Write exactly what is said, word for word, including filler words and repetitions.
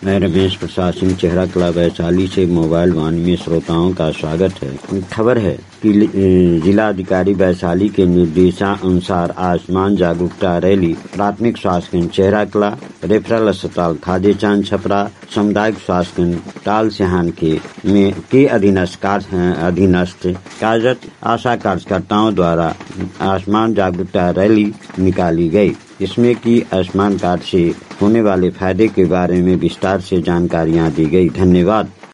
मैं रमेश प्रसाद सिंह, चेहरा कला वैशाली से मोबाइल वाणी में श्रोताओं का स्वागत है। खबर है कि जिलाधिकारी वैशाली के निर्देशानुसार आयुष्मान जागरूकता रैली प्राथमिक स्वास्थ्य केंद्र चेहरा कला, रेफरल अस्पताल खादे चांद छपरा, सामुदायिक स्वास्थ्य केंद्र टाल सिहान के में के अधीनस्थ अधीनस्थ कार्यरत आशा कार्यकर्ताओं द्वारा आयुष्मान जागरूकता रैली निकाली गई। इसमें कि आयुष्मान कार्ड से होने वाले फायदे के बारे में विस्तार से जानकारियां दी गई। धन्यवाद।